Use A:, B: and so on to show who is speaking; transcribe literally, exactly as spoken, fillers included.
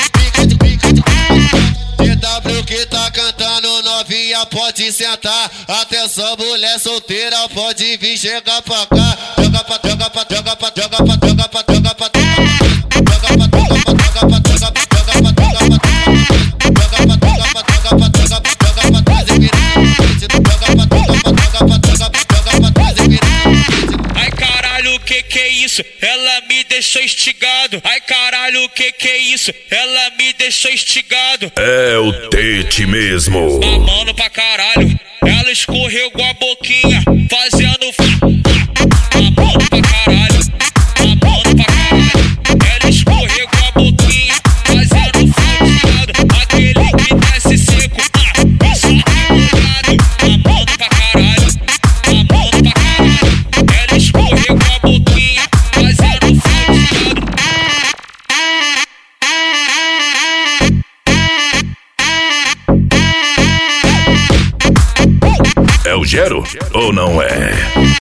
A: D W que tá cantando, novinha pode sentar. Atenção, mulher solteira, pode vir chegar pra cá. Joga pra, joga pra, joga pra, joga pra, joga pra, joga pra, joga pra, joga pra, joga pra, joga pra, joga pra, joga pra, joga pra, joga pra, joga pra, joga pra, joga pra, joga pra, joga pra,
B: ai caralho, que que é isso? Ela me deixou instigado. Ai caralho, que que é isso? Ela me deixou instigado.
C: É o Tete mesmo.
B: Mamando pra caralho. Ela escorregou a boquinha, fazendo mamando pra caralho. Mamando pra caralho. Ela escorregou a boquinha, fazendo falteado. Aquele que desce seco, ah, só remolhado. Mamando pra caralho. Mamando pra caralho. Ela escorregou a boquinha, fazendo falteado.
C: É o Gero ou não é?